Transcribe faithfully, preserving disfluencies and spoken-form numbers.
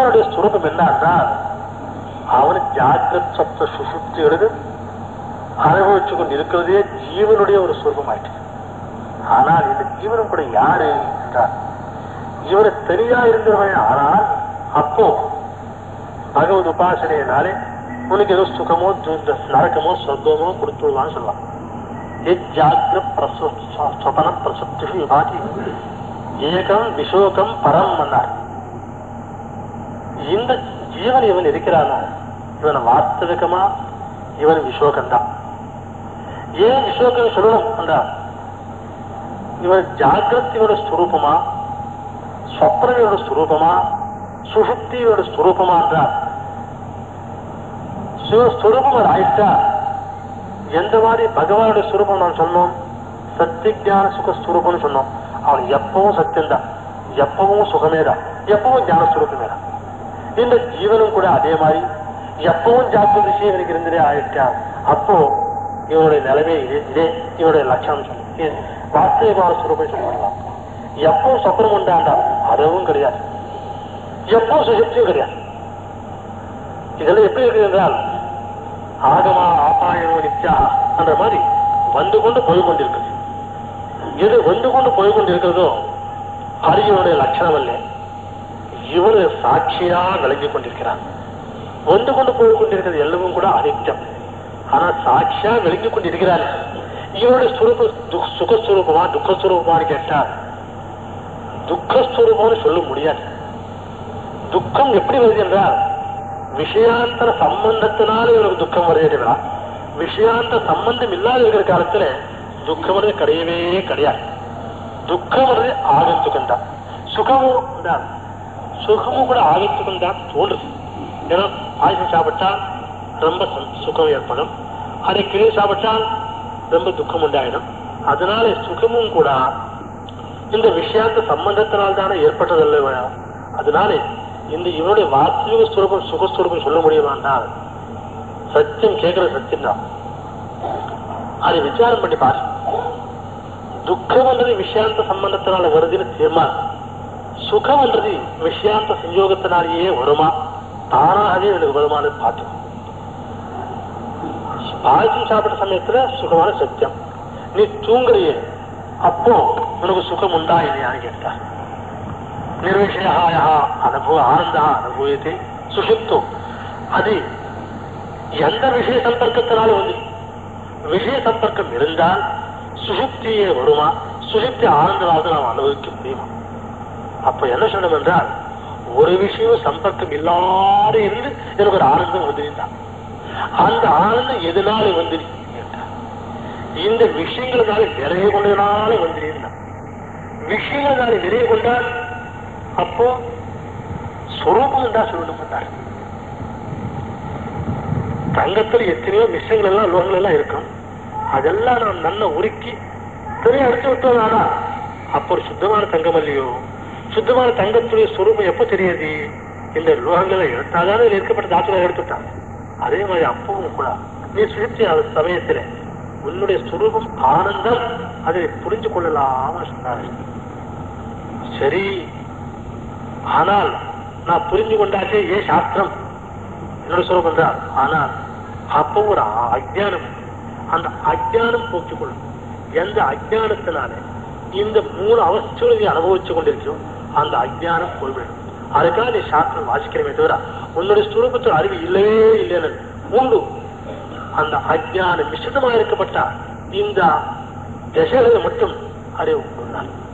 பகவானுடைய ஸ்வரூபம் என்னன்னா அவனு ஜாகிரத் சப்த சுசுப்திகளுக்கு அனுபவிச்சு கொண்டு இருக்கிறதே ஜீவனுடைய ஒரு ஸ்வரூபமாயிட்டு. ஆனால் இந்த ஜீவனும் கூட யாரு என்றார் இவரை தெரியா இருந்தவன். ஆனால் அப்போ பகவத் உபாசனையினாலே உனக்கு ஏதோ சுகமோ நரக்கமோ சொர்க்கமோ கொடுத்துடலான்னு சொல்லலாம். ஜாகிரபன பிரசுப்தி விபாதி ஏகம் விஷோகம் பரம் மன்னார். இந்த ஜீவன் இவன் இருக்கிறானா இவன் வாஸ்தவிகமா இவன் விஷோகம்தான். ஏன் விஷோகம் சொல்லணும் என்றார் இவன் ஜாகிரத் இவனோட ஸ்வரூபமா சொப்னோட ஸ்வரூபமா சுஷுப்தியோட ஸ்வரூபமா என்றார். ஸ்வரூபம் ஆயிட்டா எந்த மாதிரி பகவானுடைய ஸ்வரூபம் நான் சொன்னோம் சத்தியஞான சுக ஸ்வரூபம்னு சொன்னோம். அவன் எப்பவும் சத்தியம்தான், எப்பவும் சுகமேதான், எப்பவும் ஞான ஸ்வரூபமேதான். இந்த ஜீவனும் கூட அதே மாதிரி எப்பவும் ஜாக்கிர விஷயம் எனக்கு இருந்ததே ஆயிட்டா அப்போ இவனுடைய நிலைமை இதே இவனுடைய லட்சணம் சொல்லி வாஸ்தவிகமான ஸ்வரூபம் சொல்லலாம். எப்பவும் சொப்பனம் உண்டாண்டா அதுவும் கிடையாது, எப்பவும் சுசக்தியும் கிடையாது. இதெல்லாம் எப்படி இருக்குது என்றால் ஆகமா ஆபாயம் நித்யா என்ற மாதிரி வந்து கொண்டு போய் கொண்டிருக்கிறது. எது வந்து கொண்டு போய் கொண்டிருக்கிறதோ அது இவனுடைய லட்சணம் அல்ல, இவனு சாட்சியா விளங்கி கொண்டிருக்கிறான். வந்து கொண்டு போய் கொண்டிருக்கிறது எல்லாமும் கூட அனித்யம். ஆனா சாட்சியா விளங்கி கொண்டிருக்கிறான். இவனுடைய ஸ்வரூபம் சுகஸ்வரூபமா துக்கஸ்வரூபமானு கேட்டால் துக்கஸ்வரூபம்னு சொல்ல முடியாது. துக்கம் எப்படி வருது என்றால் விஷயாந்தர சம்பந்தத்தினால இவனுக்கு துக்கம் வருகிறா. விஷயாந்தர சம்பந்தம் இல்லாத இருக்கிற காலத்துல துக்கம் வருது கிடையவே கிடையாது. துக்கம் வருது ஆகத்துக்கும் தான், சுகமும் தான், சுகமும் கூட ஆகத்துக்கும் தான் தோன்றுது. ஏன்னா ஆயுசம் சாப்பிட்டால் ரொம்ப சுகம் ஏற்படும், அதை கிளி சாப்பிட்டால் ரொம்ப துக்கம் உண்டாயிடும். அதனால சுகமும் கூட இந்த விஷயாந்த சம்பந்தத்தினால்தானே ஏற்பட்டதல்ல. அதனால இந்த இவனுடைய வாஸ்தவிக ஸ்வரூபம் சுகஸ்வரூபம் சொல்ல முடியுமாண்டால் சத்தியம் கேட்கிற சத்தியம் தான். அதை விசாரம் பண்ணி பாரு. துக்கம் என்றது விஷயாந்த சம்பந்தத்தினால வருதுன்னு தீர்மானம், சுகம் என்றது விஷயாந்த சஞ்சோகத்தினாலேயே வருமா தானாகவே எனக்கு வருமானு பார்த்து. பாயசம் சாப்பிட்ட சமயத்துல சுகமான சத்தியம், நீ தூங்குறியே அப்போ உனக்கு சுகம் உண்டா இல்லையான்னு கேட்டா நிர்விஷயா அனுபவ ஆனந்தா அனுபவத்தை சுஷுப்தம். அது எந்த விஷய சம்பர்க்கத்தினாலும் வந்து விஷய சம்பர்க்கம் இருந்தால் சுஷுப்தியே வருமா, சுஷுப்தி ஆனந்தமாக நாம் அனுபவிக்க முடியுமா? அப்ப என்ன சொல்லணும் என்றால் ஒரு விஷயம் சம்பர்க்கம் இல்லாத இருந்து எனக்கு ஒரு ஆனந்தம் வந்துருந்தான். அந்த ஆனந்தம் எதனால வந்துரு இந்த விஷயங்களால நிறைய கொண்டதுனால வந்துருந்தான். விஷயங்களால நிறைய கொண்டால் அப்போ ஸ்வரூபம் தான் சொல்லணும். தங்கத்தில் எத்தனையோ விஷயங்கள் எல்லாம் லோகங்கள் எல்லாம் இருக்கும், அதெல்லாம் நாம் நல்ல உருக்கி தெரிய அடிச்சு விட்டோம்னா அப்போ ஒரு சுத்தமான தங்கம் இல்லையோ. சுத்தமான தங்கத்துடைய ஸ்வரூபம் எப்ப தெரியாது? இந்த லோகங்களை எடுத்தாதானே இருக்கப்பட்ட தாத்துகளை எடுத்துட்டாங்க. அதே மாதிரி அப்பவும் கூட நீ சுற்றி சமயத்துல உன்னுடைய ஸ்வரூபம் ஆனந்தம் அதை புரிஞ்சு கொள்ளலாம சொன்னாரு. சரி, ஆனால் நான் புரிஞ்சு கொண்டாச்சே ஏன் சாஸ்திரம் என்னோட ஸ்வரூபம் என்றால், ஆனால் அப்போ ஒரு அஜ்ஞானம், அந்த அஜ்ஞானம் போக்கிக் கொள்ளும். எந்த அஜ்ஞானத்தினால இந்த மூணு அவஸ்தைகளை அனுபவிச்சு கொண்டிருக்கிறோம் அந்த அஜ்ஞானம் போய்விடும். அதுக்காக நீ சாஸ்திரம் வாசிக்கிறமே தவிர உன்னுடைய ஸ்வரூபத்தில் அறிவு இல்லவே இல்லைன்னு உண்டு. அந்த அஜ்ஞான மிஸ்ரிதமாக இருக்கப்பட்ட இந்த திசைகளை மட்டும் அறிவு கொண்டான்.